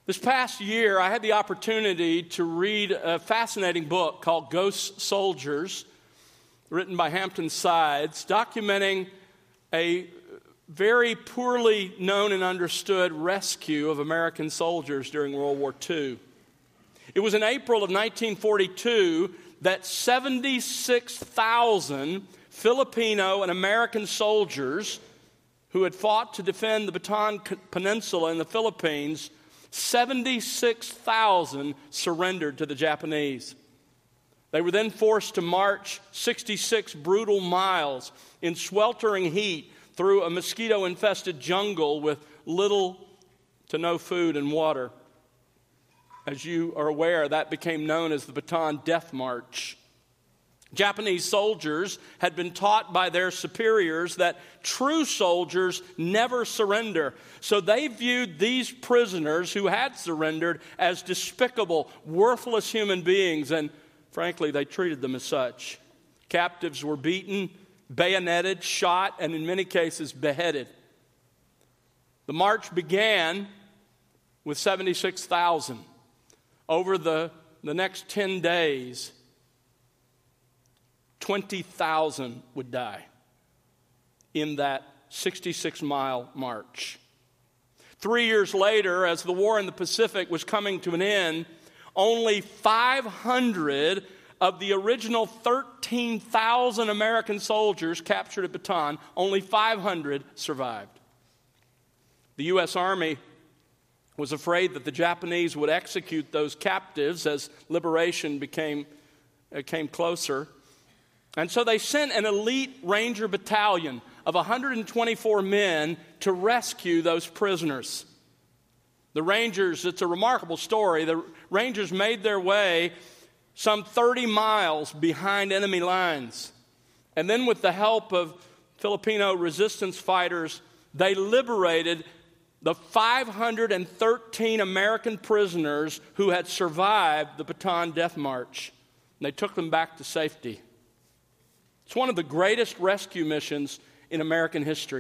This past year, I had the opportunity to read a fascinating book called Ghost Soldiers, written by Hampton Sides, documenting a very poorly known and understood rescue of American soldiers during World War II. It was in April of 1942 that 76,000 Filipino and American soldiers who had fought to defend the Bataan Peninsula in the Philippines, 76,000 surrendered to the Japanese. They were then forced to march 66 brutal miles in sweltering heat through a mosquito-infested jungle with little to no food and water. As you are aware, that became known as the Bataan Death March. Japanese soldiers had been taught by their superiors that true soldiers never surrender. So they viewed these prisoners who had surrendered as despicable, worthless human beings, and frankly, they treated them as such. Captives were beaten, bayoneted, shot, and in many cases beheaded. The march began with 76,000. Over the next 10 days, 20,000 would die in that 66-mile march. 3 years later, as the war in the Pacific was coming to an end, only 500 of the original 13,000 American soldiers captured at Bataan, only 500 survived. The U.S. Army was afraid that the Japanese would execute those captives as liberation came closer. And so they sent an elite Ranger battalion of 124 men to rescue those prisoners. The Rangers, it's a remarkable story. The Rangers made their way some 30 miles behind enemy lines. And then with the help of Filipino resistance fighters, they liberated the 513 American prisoners who had survived the Bataan Death March. And they took them back to safety. It's one of the greatest rescue missions in American history.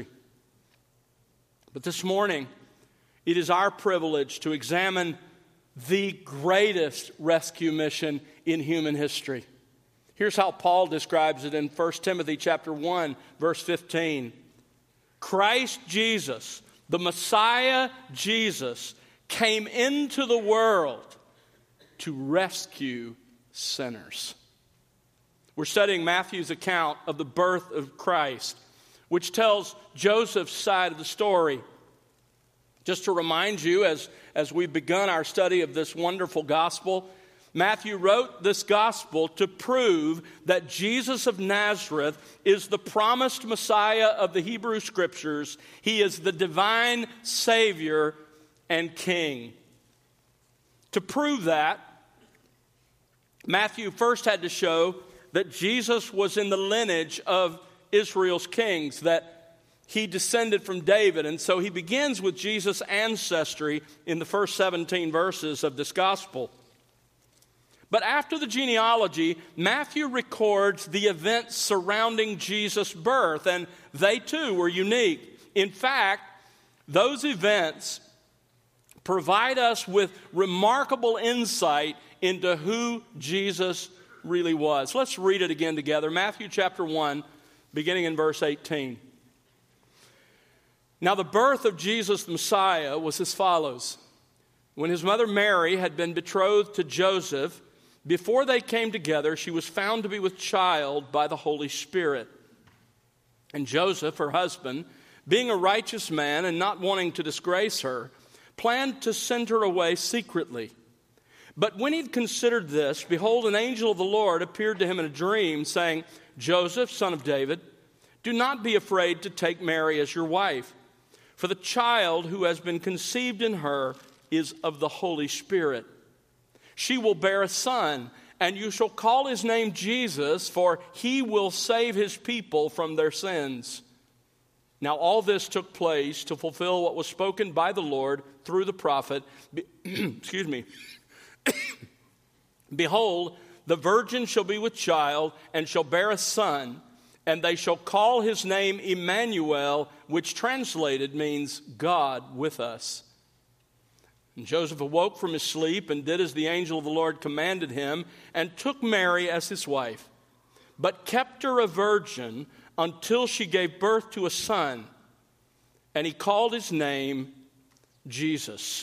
But this morning, it is our privilege to examine the greatest rescue mission in human history. Here's how Paul describes it in 1 Timothy chapter 1, verse 15. Christ Jesus, the Messiah Jesus, came into the world to rescue sinners. We're studying Matthew's account of the birth of Christ, which tells Joseph's side of the story. Just to remind you, as we've begun our study of this wonderful gospel, Matthew wrote this gospel to prove that Jesus of Nazareth is the promised Messiah of the Hebrew Scriptures. He is the divine Savior and King. To prove that, Matthew first had to show that Jesus was in the lineage of Israel's kings, that he descended from David. And so he begins with Jesus' ancestry in the first 17 verses of this gospel. But after the genealogy, Matthew records the events surrounding Jesus' birth, and they too were unique. In fact, those events provide us with remarkable insight into who Jesus really was. Let's read it again together. Matthew chapter 1, beginning in verse 18. Now the birth of Jesus the Messiah was as follows. When his mother Mary had been betrothed to Joseph, before they came together, she was found to be with child by the Holy Spirit. And Joseph, her husband, being a righteous man and not wanting to disgrace her, planned to send her away secretly. But when he'd considered this, behold, an angel of the Lord appeared to him in a dream, saying, Joseph, son of David, do not be afraid to take Mary as your wife, for the child who has been conceived in her is of the Holy Spirit. She will bear a son, and you shall call his name Jesus, for he will save his people from their sins. Now all this took place to fulfill what was spoken by the Lord through the prophet. Behold, the virgin shall be with child and shall bear a son, and they shall call his name Emmanuel, which translated means God with us. And Joseph awoke from his sleep and did as the angel of the Lord commanded him, and took Mary as his wife, but kept her a virgin until she gave birth to a son, and he called his name Jesus.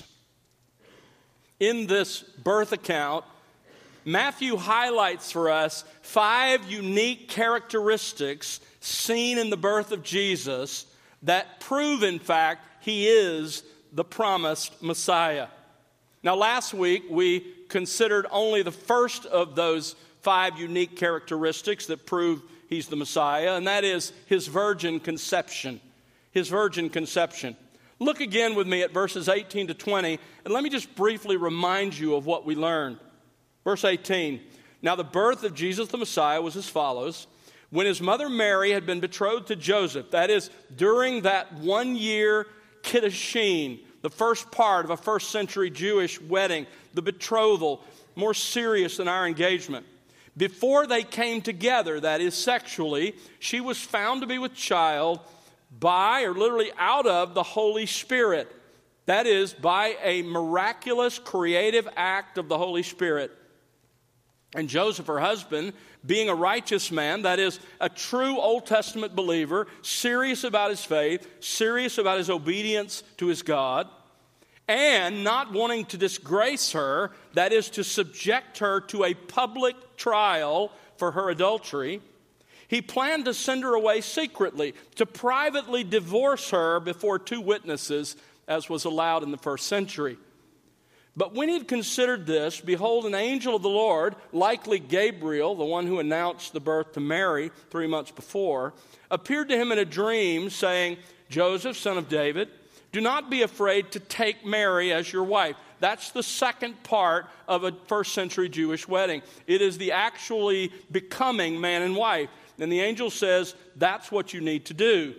In this birth account, Matthew highlights for us 5 unique characteristics seen in the birth of Jesus that prove, in fact, he is the promised Messiah. Now, last week we considered only the first of those 5 unique characteristics that prove he's the Messiah, and that is his virgin conception. His virgin conception. Look again with me at verses 18 to 20, and let me just briefly remind you of what we learned. Verse 18, now the birth of Jesus the Messiah was as follows. When his mother Mary had been betrothed to Joseph, that is, during that 1-year kiddushin, the first part of a first century Jewish wedding, the betrothal, more serious than our engagement. Before they came together, that is sexually, she was found to be with child by, or literally out of, the Holy Spirit. That is, by a miraculous creative act of the Holy Spirit. And Joseph, her husband, being a righteous man, that is, a true Old Testament believer, serious about his faith, serious about his obedience to his God, and not wanting to disgrace her, that is, to subject her to a public trial for her adultery, he planned to send her away secretly, to privately divorce her before 2 witnesses, as was allowed in the first century. But when he had considered this, behold, an angel of the Lord, likely Gabriel, the one who announced the birth to Mary 3 months before, appeared to him in a dream, saying, Joseph, son of David, do not be afraid to take Mary as your wife. That's the second part of a first century Jewish wedding. It is the actually becoming man and wife. And the angel says, that's what you need to do.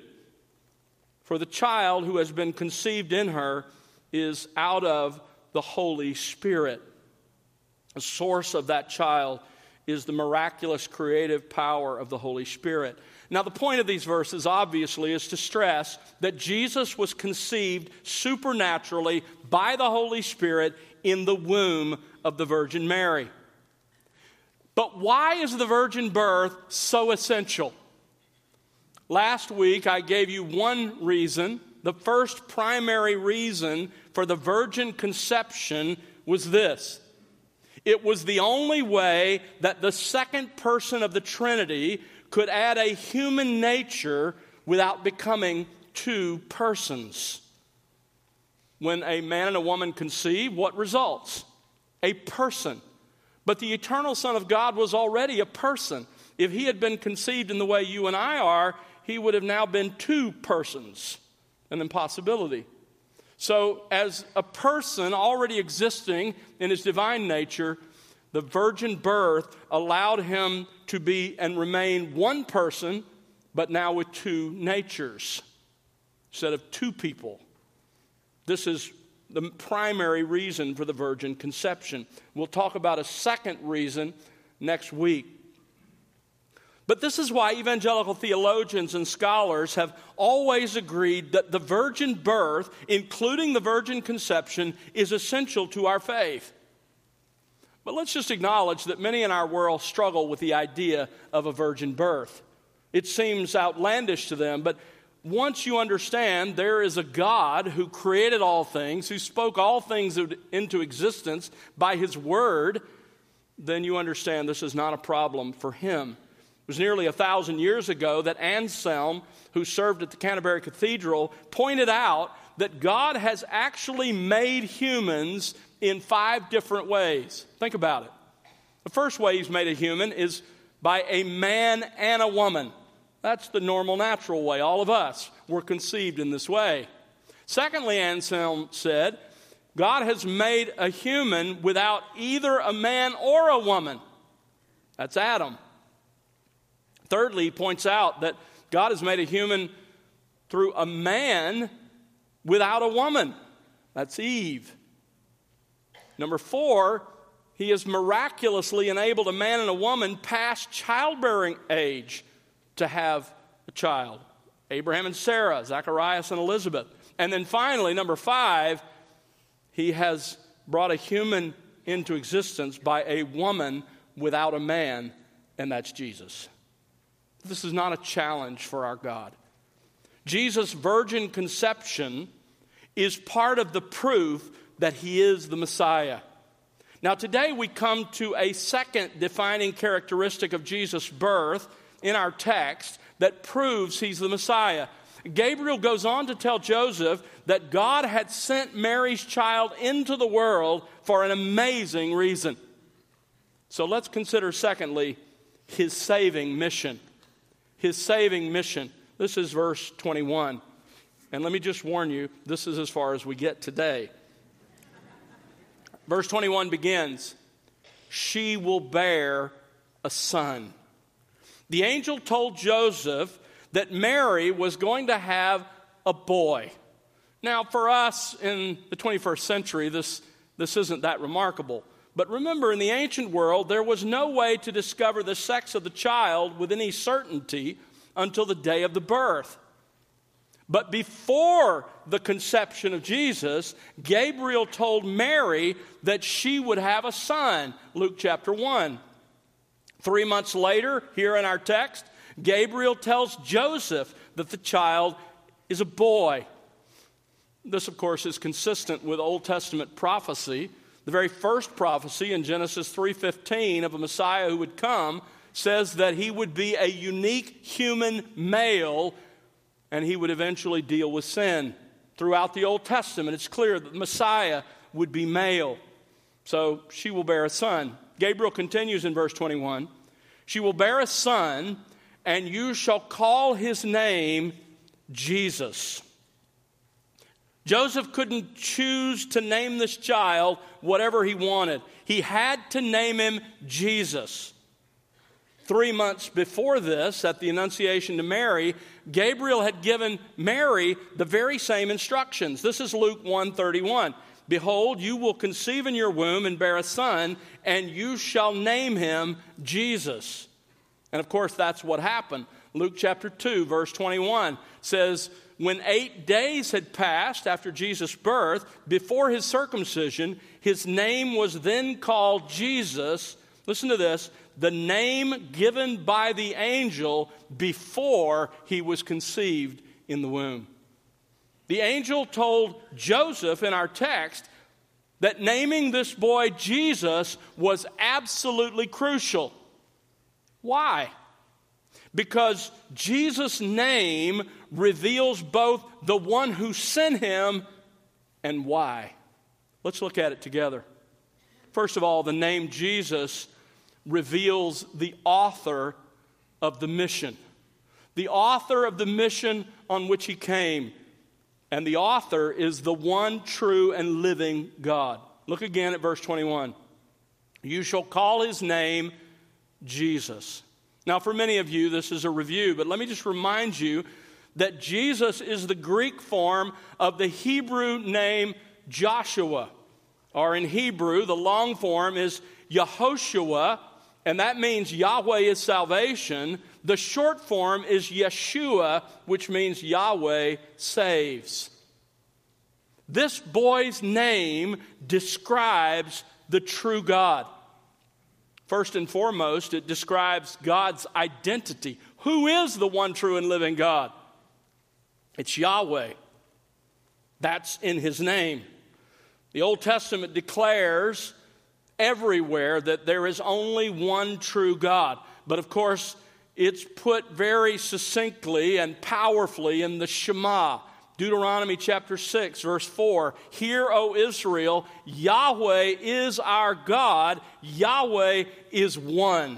For the child who has been conceived in her is out of the Holy Spirit. The source of that child is the miraculous creative power of the Holy Spirit. Now, the point of these verses, obviously, is to stress that Jesus was conceived supernaturally by the Holy Spirit in the womb of the Virgin Mary. But why is the virgin birth so essential? Last week, I gave you one reason. The first primary reason for the virgin conception was this. It was the only way that the second person of the Trinity could add a human nature without becoming 2 persons. When a man and a woman conceive, what results? A person. But the eternal Son of God was already a person. If he had been conceived in the way you and I are, he would have now been 2 persons. An impossibility. So, as a person already existing in his divine nature, the virgin birth allowed him to be and remain 1 person, but now with 2 natures instead of 2 people. This is the primary reason for the virgin conception. We'll talk about a second reason next week. But this is why evangelical theologians and scholars have always agreed that the virgin birth, including the virgin conception, is essential to our faith. But let's just acknowledge that many in our world struggle with the idea of a virgin birth. It seems outlandish to them, but once you understand there is a God who created all things, who spoke all things into existence by his word, then you understand this is not a problem for him. It was nearly 1,000 years ago that Anselm, who served at the Canterbury Cathedral, pointed out that God has actually made humans in 5 different ways. Think about it. The first way he's made a human is by a man and a woman. That's the normal, natural way. All of us were conceived in this way. Secondly, Anselm said, God has made a human without either a man or a woman. That's Adam. Thirdly, he points out that God has made a human through a man without a woman. That's Eve. Number 4, he has miraculously enabled a man and a woman past childbearing age to have a child. Abraham and Sarah, Zacharias and Elizabeth. And then finally, number 5, He has brought a human into existence by a woman without a man, and that's Jesus. This is not a challenge for our God. Jesus' virgin conception is part of the proof that he is the Messiah. Now today we come to a second defining characteristic of Jesus' birth in our text that proves he's the Messiah. Gabriel goes on to tell Joseph that God had sent Mary's child into the world for an amazing reason. So let's consider, secondly, his saving mission. His saving mission. This is verse 21. And let me just warn you, this is as far as we get today. Verse 21 begins, "She will bear a son." The angel told Joseph that Mary was going to have a boy. Now, for us in the 21st century, this isn't that remarkable. But remember, in the ancient world, there was no way to discover the sex of the child with any certainty until the day of the birth. But before the conception of Jesus, Gabriel told Mary that she would have a son, Luke chapter 1. 3 months later, here in our text, Gabriel tells Joseph that the child is a boy. This, of course, is consistent with Old Testament prophecy. The very first prophecy in Genesis 3:15 of a Messiah who would come says that he would be a unique human male and he would eventually deal with sin. Throughout the Old Testament, it's clear that the Messiah would be male. So she will bear a son. Gabriel continues in verse 21, "She will bear a son, and you shall call his name Jesus." Joseph couldn't choose to name this child whatever he wanted. He had to name him Jesus. 3 months before this, at the Annunciation to Mary, Gabriel had given Mary the very same instructions. This is Luke 1:31. "Behold, you will conceive in your womb and bear a son, and you shall name him Jesus." And of course, that's what happened. Luke chapter 2, verse 21 says, "When 8 days had passed after Jesus' birth, before his circumcision, his name was then called Jesus." Listen to this, "the name given by the angel before he was conceived in the womb." The angel told Joseph in our text that naming this boy Jesus was absolutely crucial. Why? Because Jesus' name reveals both the one who sent him and why. Let's look at it together. First of all, the name Jesus reveals the author of the mission. The author of the mission on which he came. And the author is the one true and living God. Look again at verse 21. "You shall call his name Jesus." Now, for many of you, this is a review, but let me just remind you that Jesus is the Greek form of the Hebrew name Joshua. Or in Hebrew, the long form is Yehoshua, and that means Yahweh is salvation. The short form is Yeshua, which means Yahweh saves. This boy's name describes the true God. First and foremost, it describes God's identity. Who is the one true and living God? It's Yahweh. That's in his name. The Old Testament declares everywhere that there is only one true God. But of course, it's put very succinctly and powerfully in the Shema. Deuteronomy chapter 6, verse 4. "Hear, O Israel, Yahweh is our God. Yahweh is one."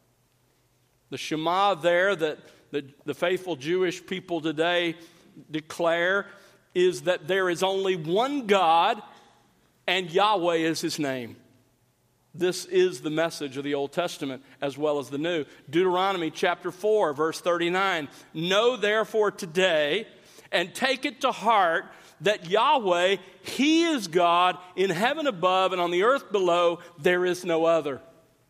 The Shema there that the faithful Jewish people today declare is that there is only one God and Yahweh is his name. This is the message of the Old Testament as well as the New. Deuteronomy chapter 4, verse 39. "Know therefore today and take it to heart that Yahweh, he is God in heaven above and on the earth below. There is no other."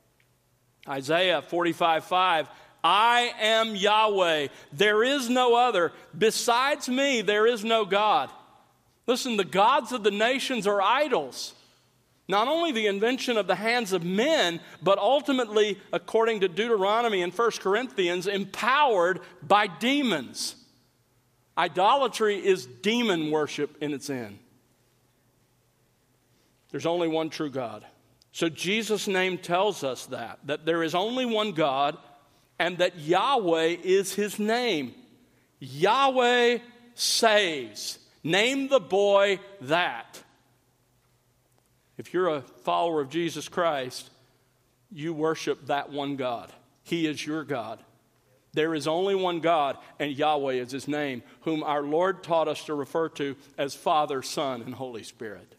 Isaiah 45:5. "I am Yahweh. There is no other. Besides me, there is no God." Listen, the gods of the nations are idols. Not only the invention of the hands of men, but ultimately, according to Deuteronomy and 1 Corinthians, empowered by demons. Idolatry is demon worship in its end. There's only one true God. So Jesus' name tells us that there is only one God, and that Yahweh is his name. Yahweh saves. Name the boy that. If you're a follower of Jesus Christ, you worship that one God. He is your God. There is only one God, and Yahweh is his name, whom our Lord taught us to refer to as Father, Son, and Holy Spirit.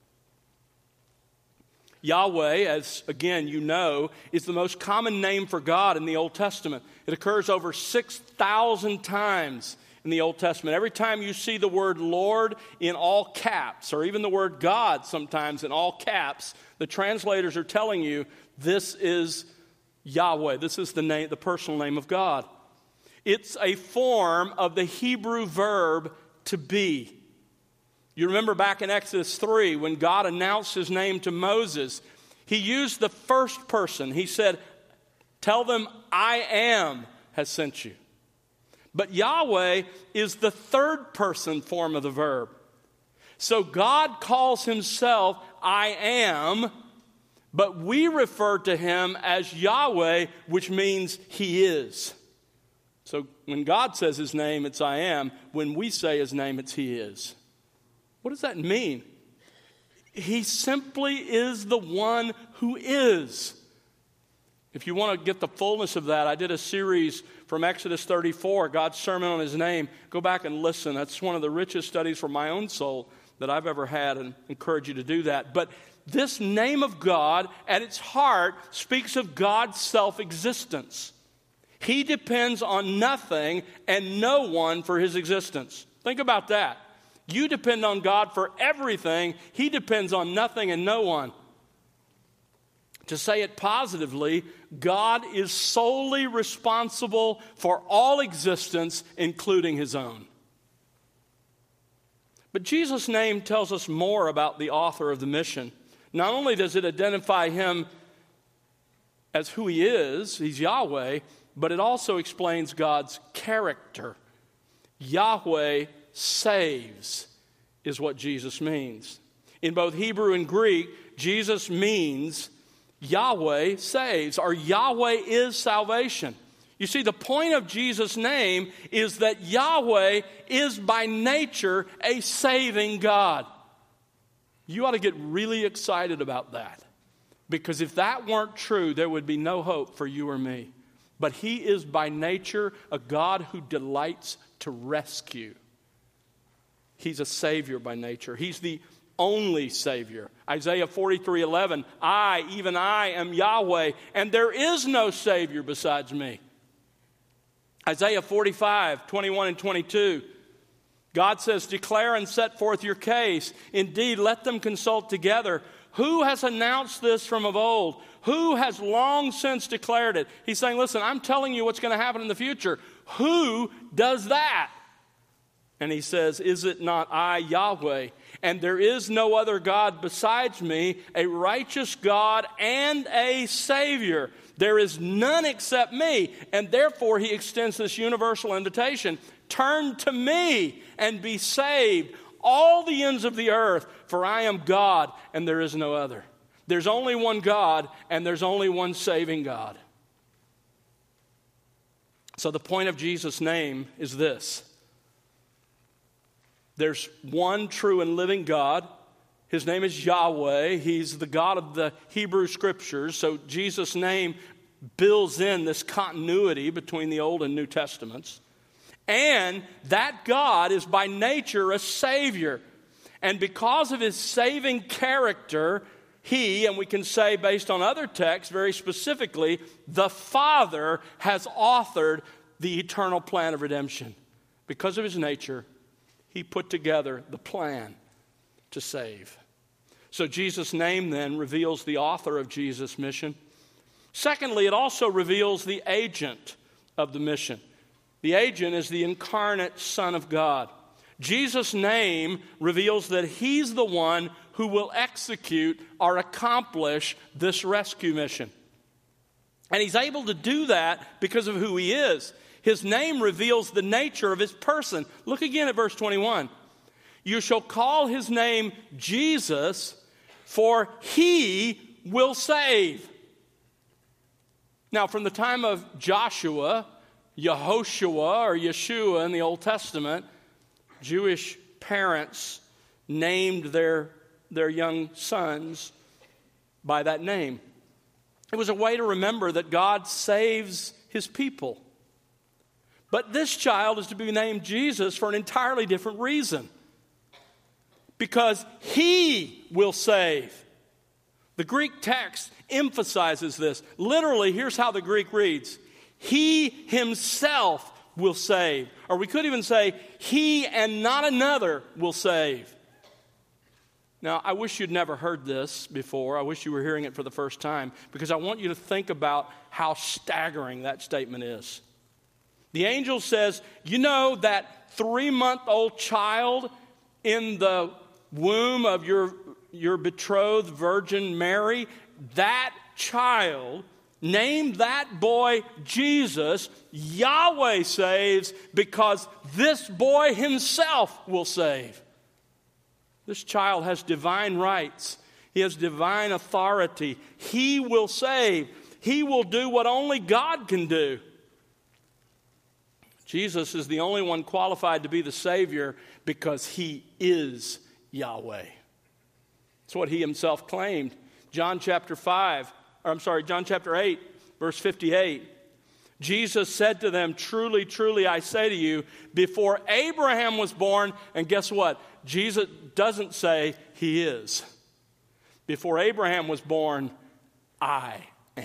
Yahweh, as again you know, is the most common name for God in the Old Testament. It occurs over 6,000 times in the Old Testament. Every time you see the word Lord in all caps, or even the word God sometimes in all caps, the translators are telling you this is Yahweh. This is the name, the personal name of God. It's a form of the Hebrew verb to be. You remember back in Exodus 3 when God announced his name to Moses, he used the first person. He said, "Tell them I am has sent you." But Yahweh is the third person form of the verb. So God calls himself I am, but we refer to him as Yahweh, which means he is. So when God says his name, it's I am. When we say his name, it's he is. What does that mean? He simply is the one who is. If you want to get the fullness of that, I did a series from Exodus 34, God's sermon on his name. Go back and listen. That's one of the richest studies for my own soul that I've ever had, and encourage you to do that. But this name of God, at its heart, speaks of God's self-existence. He depends on nothing and no one for his existence. Think about that. You depend on God for everything. He depends on nothing and no one. To say it positively, God is solely responsible for all existence, including his own. But Jesus' name tells us more about the author of the mission. Not only does it identify him as who he is, he's Yahweh, but it also explains God's character. Yahweh saves is what Jesus means. In both Hebrew and Greek, Jesus means Yahweh saves, or Yahweh is salvation. You see, the point of Jesus' name is that Yahweh is by nature a saving God. You ought to get really excited about that. Because if that weren't true, there would be no hope for you or me. But he is by nature a God who delights to rescue. He's a Savior by nature. He's the only Savior. Isaiah 43:11, I, even I, am Yahweh, and there is no Savior besides me. Isaiah 45:21 and 22, God says, declare and set forth your case. Indeed, let them consult together. Who has announced this from of old? Who has long since declared it? He's saying, listen, I'm telling you what's going to happen in the future. Who does that? And he says, is it not I, Yahweh? And there is no other God besides me, a righteous God and a Savior. There is none except me. And therefore he extends this universal invitation. Turn to me and be saved, all the ends of the earth, for I am God and there is no other. There's only one God and there's only one saving God. So the point of Jesus' name is this. There's one true and living God. His name is Yahweh. He's the God of the Hebrew Scriptures. So Jesus' name builds in this continuity between the Old and New Testaments. And that God is by nature a Savior. And because of his saving character, he, and we can say based on other texts very specifically, the Father has authored the eternal plan of redemption. Because of his nature, he put together the plan to save. So Jesus' name then reveals the author of Jesus' mission. Secondly, it also reveals the agent of the mission. The agent is the incarnate Son of God. Jesus' name reveals that he's the one who will execute or accomplish this rescue mission. And he's able to do that because of who he is. His name reveals the nature of his person. Look again at verse 21. You shall call his name Jesus, for he will save. Now, from the time of Joshua, Yehoshua, or Yeshua in the Old Testament, Jewish parents named their young sons by that name. It was a way to remember that God saves his people. But this child is to be named Jesus for an entirely different reason. Because he will save. The Greek text emphasizes this. Literally, here's how the Greek reads. He himself will save. Or we could even say, he and not another will save. Now, I wish you'd never heard this before. I wish you were hearing it for the first time, because I want you to think about how staggering that statement is. The angel says, you know that 3-month-old child in the womb of your betrothed Virgin Mary, that child, name that boy Jesus, Yahweh saves, because this boy himself will save. This child has divine rights. He has divine authority. He will save. He will do what only God can do. Jesus is the only one qualified to be the Savior because he is Yahweh. That's what he himself claimed. John chapter 8, verse 58. Jesus said to them, truly, truly, I say to you, before Abraham was born, and guess what? Jesus doesn't say he is. Before Abraham was born, I am.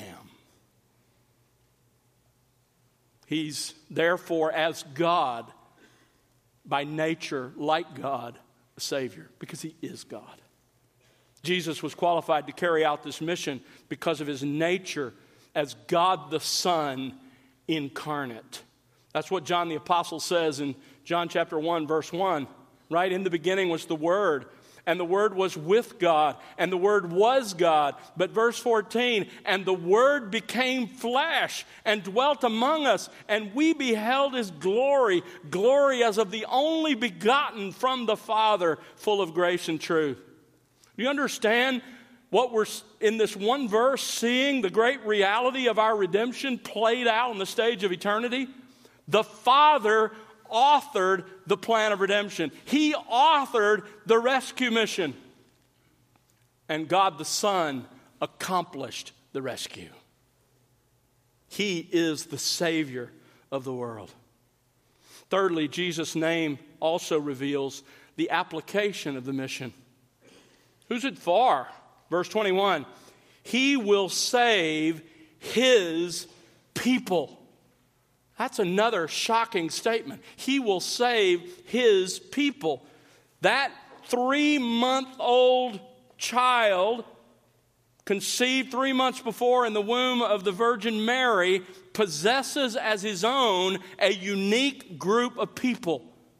He's therefore, as God, by nature, like God, a Savior, because he is God. Jesus was qualified to carry out this mission because of his nature as God the Son incarnate. That's what John the Apostle says in John chapter 1, verse 1. Right? In the beginning was the Word, and the Word was with God, and the Word was God. But verse 14, and the Word became flesh and dwelt among us, and we beheld his glory, glory as of the only begotten from the Father, full of grace and truth. Do you understand what we're in this one verse seeing the great reality of our redemption played out on the stage of eternity? The Father authored the plan of redemption. He authored the rescue mission. And God the Son accomplished the rescue. He is the Savior of the world. Thirdly, Jesus' name also reveals the application of the mission. Who's it for? Verse 21, he will save his people. That's another shocking statement. He will save his people. That 3-month-old child, conceived 3 months before in the womb of the Virgin Mary, possesses as his own a unique group of people.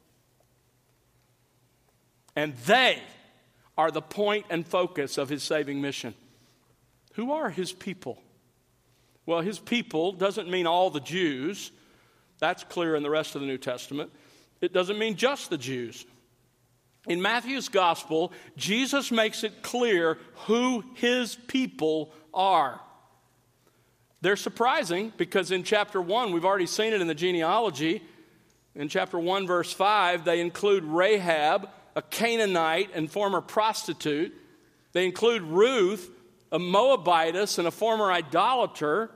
And they are the point and focus of his saving mission. Who are his people? Well, his people doesn't mean all the Jews. That's clear in the rest of the New Testament. It doesn't mean just the Jews. In Matthew's gospel, Jesus makes it clear who his people are. They're surprising because in chapter 1, we've already seen it in the genealogy. In chapter 1, verse 5, they include Rahab, a Canaanite and former prostitute. They include Ruth, a Moabitess and a former idolater.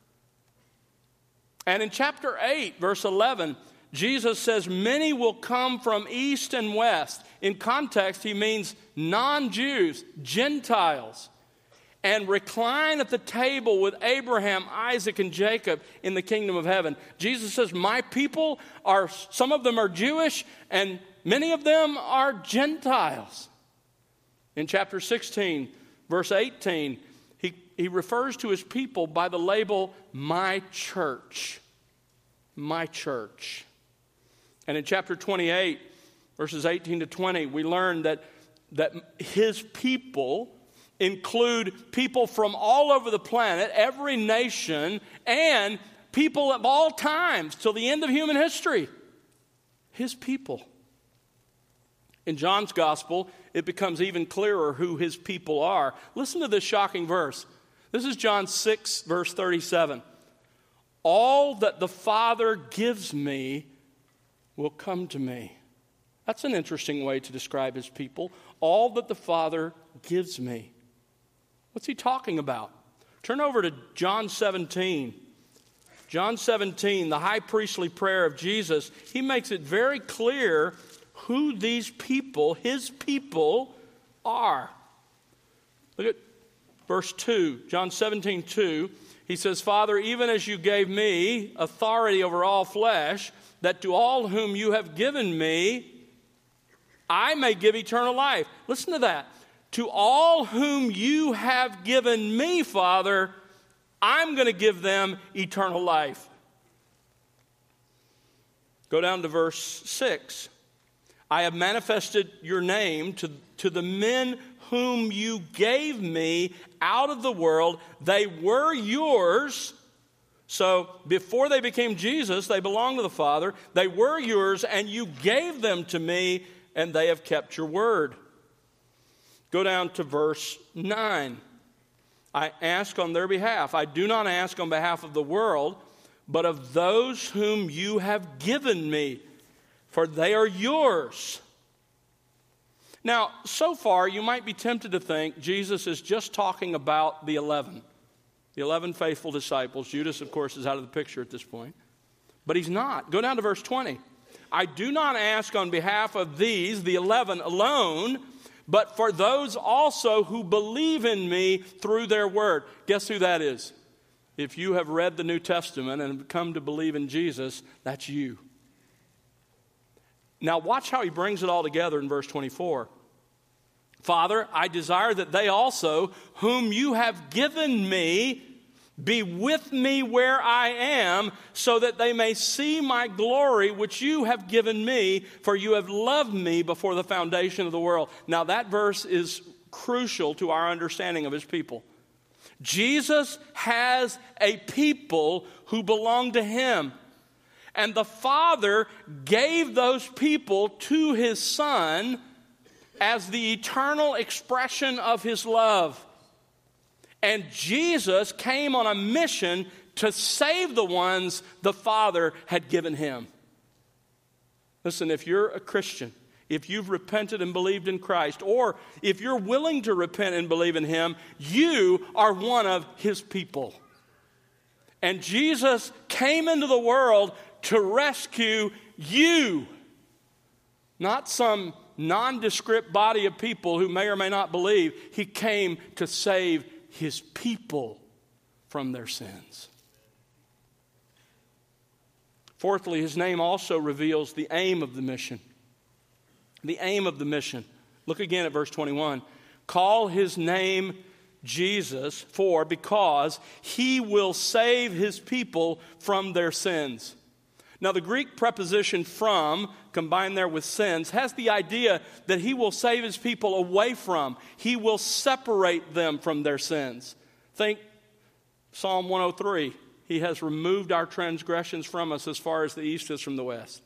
And in chapter 8, verse 11, Jesus says, many will come from east and west. In context, he means non-Jews, Gentiles, and recline at the table with Abraham, Isaac, and Jacob in the kingdom of heaven. Jesus says, my people are, some of them are Jewish, and many of them are Gentiles. In chapter 16, verse 18, he refers to his people by the label, my church. My church. And in chapter 28, verses 18 to 20, we learn that his people include people from all over the planet, every nation, and people of all times till the end of human history. His people. In John's gospel, it becomes even clearer who his people are. Listen to this shocking verse. This is John 6, verse 37. All that the Father gives me will come to me. That's an interesting way to describe his people. All that the Father gives me. What's he talking about? Turn over to John 17. John 17, the high priestly prayer of Jesus, he makes it very clear who these people, his people, are. Look at verse 2, John 17, 2. He says, Father, even as you gave me authority over all flesh, that to all whom you have given me, I may give eternal life. Listen to that. To all whom you have given me, Father, I'm going to give them eternal life. Go down to verse 6. I have manifested your name to the men whom you gave me out of the world. They were yours. So before they became Jesus, they belonged to the Father. They were yours, and you gave them to me, and they have kept your word. Go down to verse 9. I ask on their behalf. I do not ask on behalf of the world, but of those whom you have given me, for they are yours. Now, so far, you might be tempted to think Jesus is just talking about the 11 faithful disciples. Judas, of course, is out of the picture at this point. But he's not. Go down to verse 20. I do not ask on behalf of these, the 11 alone, but for those also who believe in me through their word. Guess who that is? If you have read the New Testament and have come to believe in Jesus, that's you. Now watch how he brings it all together in verse 24. Father, I desire that they also, whom you have given me, be with me where I am, so that they may see my glory which you have given me, for you have loved me before the foundation of the world. Now that verse is crucial to our understanding of his people. Jesus has a people who belong to him. And the Father gave those people to his Son as the eternal expression of his love. And Jesus came on a mission to save the ones the Father had given him. Listen, if you're a Christian, if you've repented and believed in Christ, or if you're willing to repent and believe in him, you are one of his people. And Jesus came into the world to rescue you, not some nondescript body of people who may or may not believe. He came to save his people from their sins. Fourthly, his name also reveals the aim of the mission. The aim of the mission. Look again at verse 21. Call his name Jesus, because he will save his people from their sins. Now, the Greek preposition from, combined there with sins, has the idea that he will save his people away from. He will separate them from their sins. Think Psalm 103. He has removed our transgressions from us as far as the east is from the west.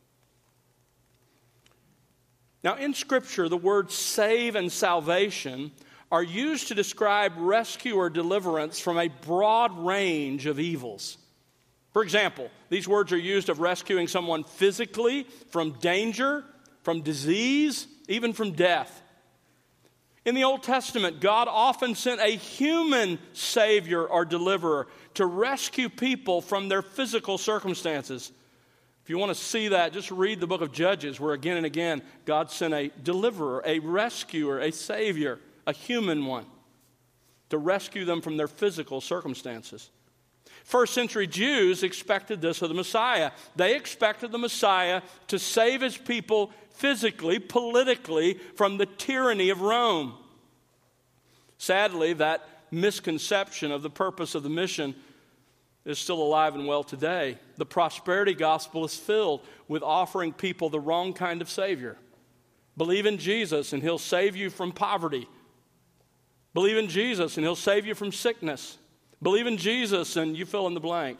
Now, in Scripture, the words save and salvation are used to describe rescue or deliverance from a broad range of evils. For example, these words are used of rescuing someone physically from danger, from disease, even from death. In the Old Testament, God often sent a human savior or deliverer to rescue people from their physical circumstances. If you want to see that, just read the book of Judges, where again and again God sent a deliverer, a rescuer, a savior, a human one, to rescue them from their physical circumstances. First century Jews expected this of the Messiah. They expected the Messiah to save his people physically, politically, from the tyranny of Rome. Sadly, that misconception of the purpose of the mission is still alive and well today. The prosperity gospel is filled with offering people the wrong kind of Savior. Believe in Jesus and He'll save you from poverty. Believe in Jesus and He'll save you from sickness. Believe in Jesus and you fill in the blank.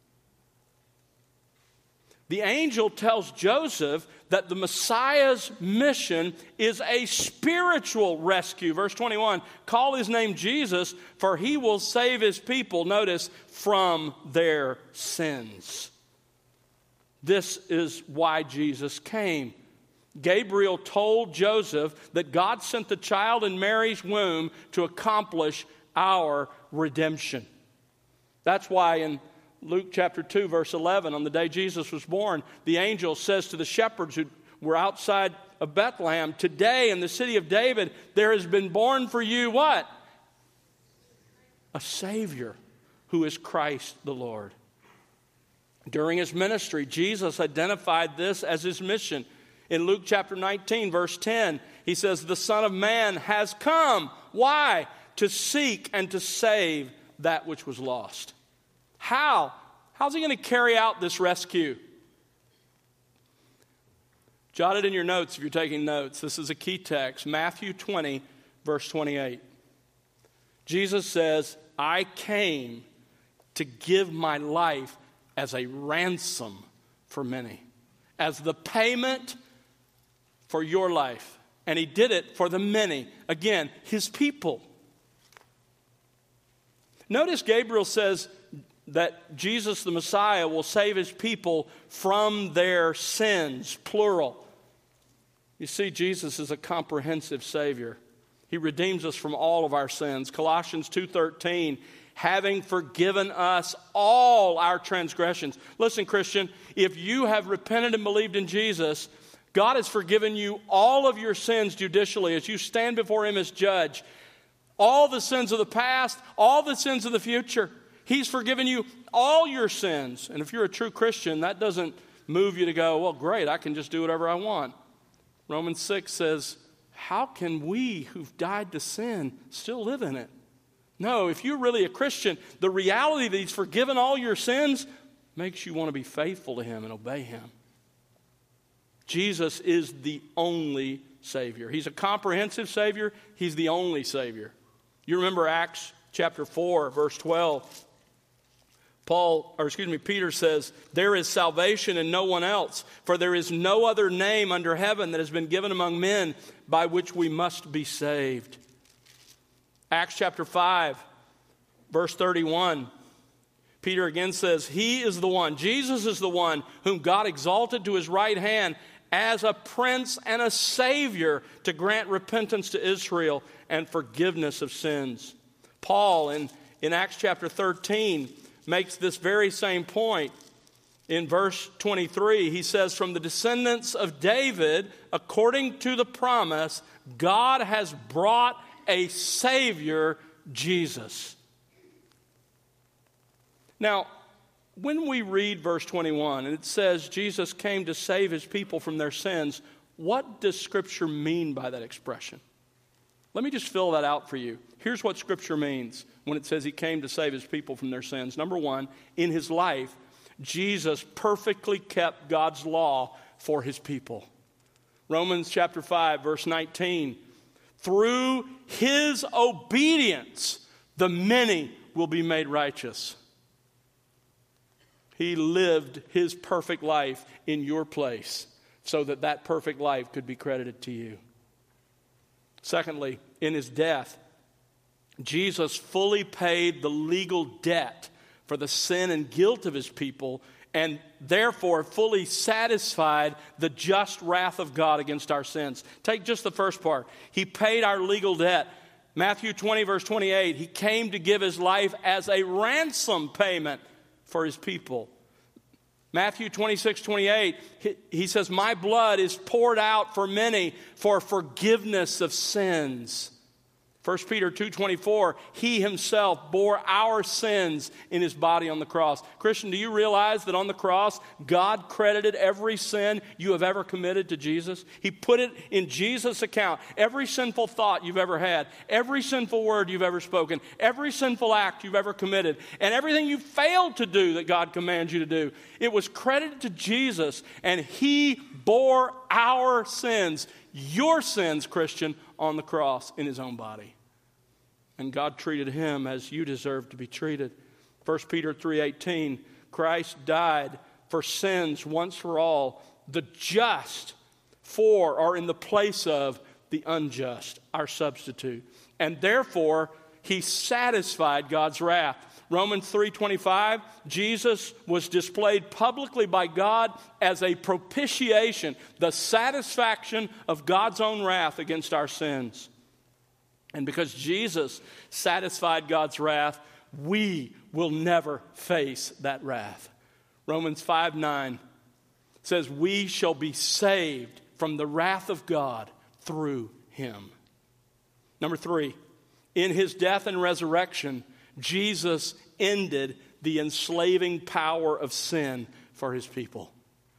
The angel tells Joseph that the Messiah's mission is a spiritual rescue. Verse 21, call His name Jesus, for He will save His people, notice, from their sins. This is why Jesus came. Gabriel told Joseph that God sent the child in Mary's womb to accomplish our redemption. That's why in Luke chapter 2, verse 11, on the day Jesus was born, the angel says to the shepherds who were outside of Bethlehem, today in the city of David, there has been born for you what? A Savior who is Christ the Lord. During His ministry, Jesus identified this as His mission. In Luke chapter 19, verse 10, He says, the Son of Man has come. Why? To seek and to save that which was lost. How? How's He going to carry out this rescue? Jot it in your notes if you're taking notes. This is a key text. Matthew 20, verse 28. Jesus says, I came to give my life as a ransom for many, as the payment for your life. And He did it for the many. Again, His people. Notice Gabriel says that Jesus the Messiah will save His people from their sins, plural. You see, Jesus is a comprehensive Savior. He redeems us from all of our sins. Colossians 2:13, having forgiven us all our transgressions. Listen, Christian, if you have repented and believed in Jesus, God has forgiven you all of your sins judicially as you stand before Him as judge. All the sins of the past, all the sins of the future. He's forgiven you all your sins. And if you're a true Christian, that doesn't move you to go, well, great, I can just do whatever I want. Romans 6 says, how can we who've died to sin still live in it? No, if you're really a Christian, the reality that He's forgiven all your sins makes you want to be faithful to Him and obey Him. Jesus is the only Savior. He's a comprehensive Savior. He's the only Savior. You remember Acts chapter 4, verse 12. Peter says, there is salvation in no one else, for there is no other name under heaven that has been given among men by which we must be saved. Acts chapter 5, verse 31. Peter again says, He is the one, Jesus is the one whom God exalted to His right hand as a prince and a savior to grant repentance to Israel and forgiveness of sins. Paul in Acts chapter 13 makes this very same point. In verse 23, he says, from the descendants of David, according to the promise, God has brought a Savior, Jesus. Now, when we read verse 21, and it says Jesus came to save His people from their sins, what does Scripture mean by that expression? Let me just fill that out for you. Here's what Scripture means when it says He came to save His people from their sins. Number one, in His life, Jesus perfectly kept God's law for His people. Romans chapter 5, verse 19. Through His obedience, the many will be made righteous. He lived His perfect life in your place so that that perfect life could be credited to you. Secondly, in His death, Jesus fully paid the legal debt for the sin and guilt of His people and therefore fully satisfied the just wrath of God against our sins. Take just the first part. He paid our legal debt. Matthew 20, verse 28, He came to give His life as a ransom payment for His people. Matthew 26, 28, He says, my blood is poured out for many for forgiveness of sins. 1 Peter 2:24, he himself bore our sins in his body on the cross. Christian, do you realize that on the cross, God credited every sin you have ever committed to Jesus? He put it in Jesus' account. Every sinful thought you've ever had, every sinful word you've ever spoken, every sinful act you've ever committed, and everything you failed to do that God commands you to do, it was credited to Jesus, and he bore our sins, your sins, Christian, on the cross in his own body. And God treated him as you deserve to be treated. 1 Peter 3:18, Christ died for sins once for all, the just for or in the place of the unjust, our substitute. And therefore, he satisfied God's wrath. Romans 3:25, Jesus was displayed publicly by God as a propitiation, the satisfaction of God's own wrath against our sins. And because Jesus satisfied God's wrath, we will never face that wrath. Romans 5:9 says, we shall be saved from the wrath of God through him. Number 3, in his death and resurrection, Jesus ended the enslaving power of sin for his people.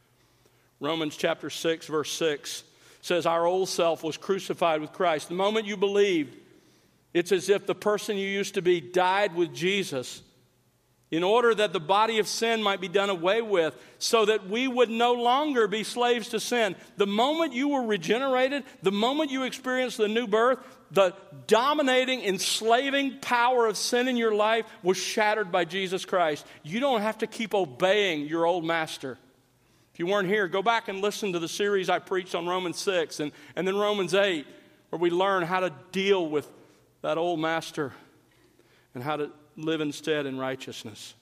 Romans chapter 6, verse 6 says, our old self was crucified with Christ. The moment you believed, it's as if the person you used to be died with Jesus in order that the body of sin might be done away with, so that we would no longer be slaves to sin. The moment you were regenerated, the moment you experienced the new birth, the dominating, enslaving power of sin in your life was shattered by Jesus Christ. You don't have to keep obeying your old master. If you weren't here, go back and listen to the series I preached on Romans 6 and then Romans 8, where we learn how to deal with that old master and how to live instead in righteousness.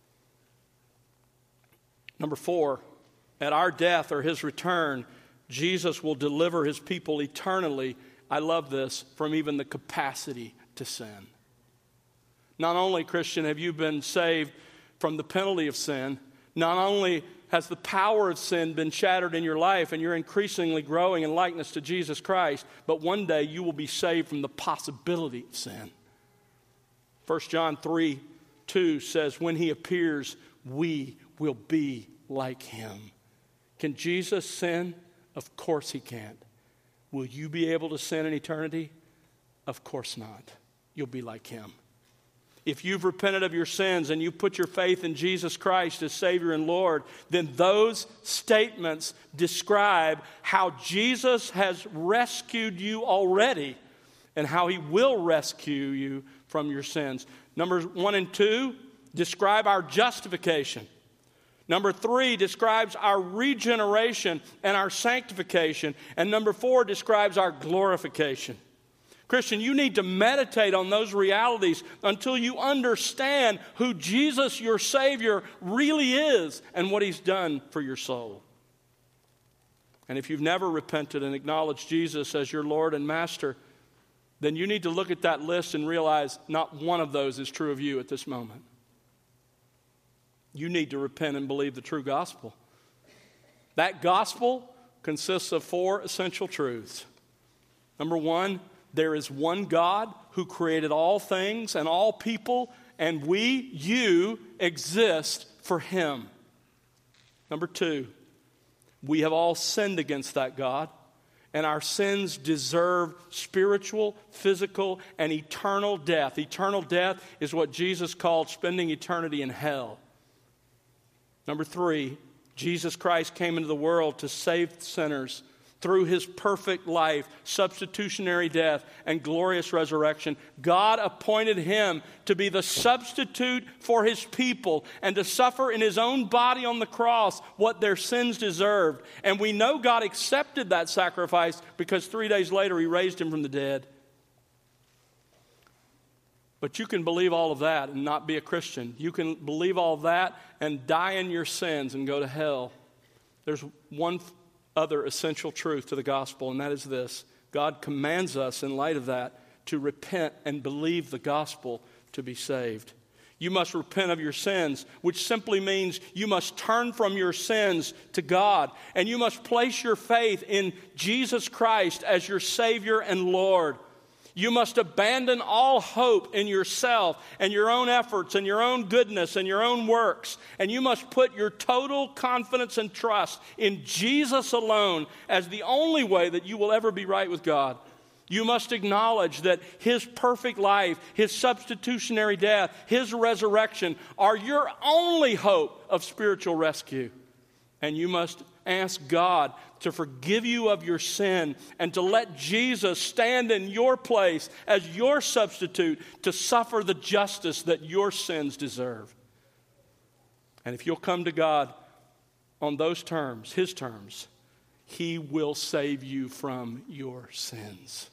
Number 4, at our death or his return, Jesus will deliver his people eternally, I love this, from even the capacity to sin. Not only, Christian, have you been saved from the penalty of sin, not only has the power of sin been shattered in your life and you're increasingly growing in likeness to Jesus Christ, but one day you will be saved from the possibility of sin. 1 John 3:2 says, when he appears, we will be like him. Can Jesus sin? Of course he can't. Will you be able to sin in eternity? Of course not. You'll be like him. If you've repented of your sins and you put your faith in Jesus Christ as Savior and Lord, then those statements describe how Jesus has rescued you already and how he will rescue you from your sins. Numbers 1 and 2 describe our justification. Number 3 describes our regeneration and our sanctification. And number 4 describes our glorification. Christian, you need to meditate on those realities until you understand who Jesus, your Savior, really is and what he's done for your soul. And if you've never repented and acknowledged Jesus as your Lord and Master, then you need to look at that list and realize not one of those is true of you at this moment. You need to repent and believe the true gospel. That gospel consists of 4 essential truths. Number 1, there is one God who created all things and all people, and you exist for him. Number 2, we have all sinned against that God, and our sins deserve spiritual, physical, and eternal death. Eternal death is what Jesus called spending eternity in hell. Number 3, Jesus Christ came into the world to save sinners through his perfect life, substitutionary death, and glorious resurrection. God appointed him to be the substitute for his people and to suffer in his own body on the cross what their sins deserved. And we know God accepted that sacrifice because 3 days later he raised him from the dead. But you can believe all of that and not be a Christian. You can believe all of that and die in your sins and go to hell. There's one other essential truth to the gospel, and that is this. God commands us in light of that to repent and believe the gospel to be saved. You must repent of your sins, which simply means you must turn from your sins to God, and you must place your faith in Jesus Christ as your Savior and Lord. You must abandon all hope in yourself and your own efforts and your own goodness and your own works. And you must put your total confidence and trust in Jesus alone as the only way that you will ever be right with God. You must acknowledge that His perfect life, His substitutionary death, His resurrection are your only hope of spiritual rescue. And you must ask God to forgive you of your sin and to let Jesus stand in your place as your substitute to suffer the justice that your sins deserve. And if you'll come to God on those terms, His terms, He will save you from your sins.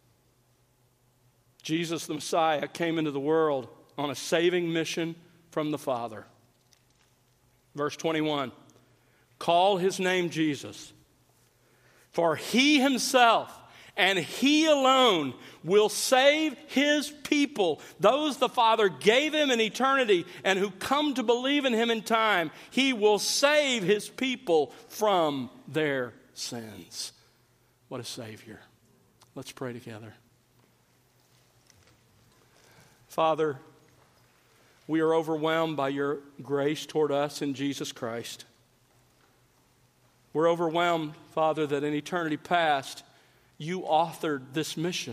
Jesus the Messiah came into the world on a saving mission from the Father. Verse 21, call His name Jesus, for He Himself and He alone will save His people, those the Father gave Him in eternity and who come to believe in Him in time. He will save His people from their sins. What a Savior. Let's pray together. Father, we are overwhelmed by your grace toward us in Jesus Christ. We're overwhelmed, Father, that in eternity past, you authored this mission.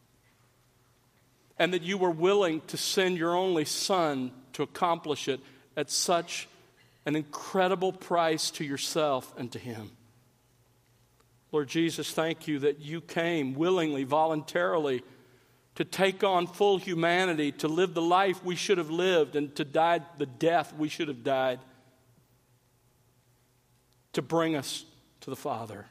And that you were willing to send your only Son to accomplish it at such an incredible price to yourself and to Him. Lord Jesus, thank you that you came willingly, voluntarily, to take on full humanity, to live the life we should have lived, and to die the death we should have died, to bring us to the Father.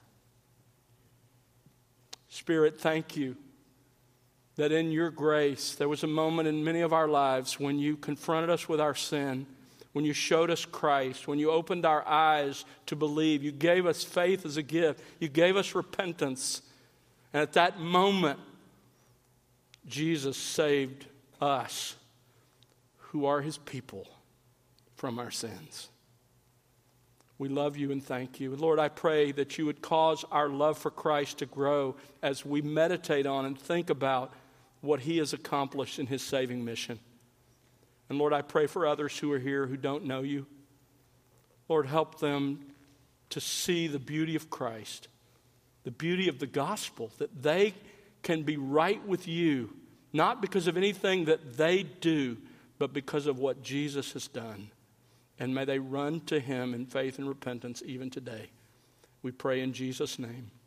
Spirit, thank you that in your grace there was a moment in many of our lives when you confronted us with our sin, when you showed us Christ, when you opened our eyes to believe. You gave us faith as a gift. You gave us repentance. And at that moment, Jesus saved us, who are His people, from our sins. We love you and thank you. Lord, I pray that you would cause our love for Christ to grow as we meditate on and think about what He has accomplished in His saving mission. And Lord, I pray for others who are here who don't know you. Lord, help them to see the beauty of Christ, the beauty of the gospel, that they can be right with you, not because of anything that they do, but because of what Jesus has done. And may they run to Him in faith and repentance even today. We pray in Jesus' name.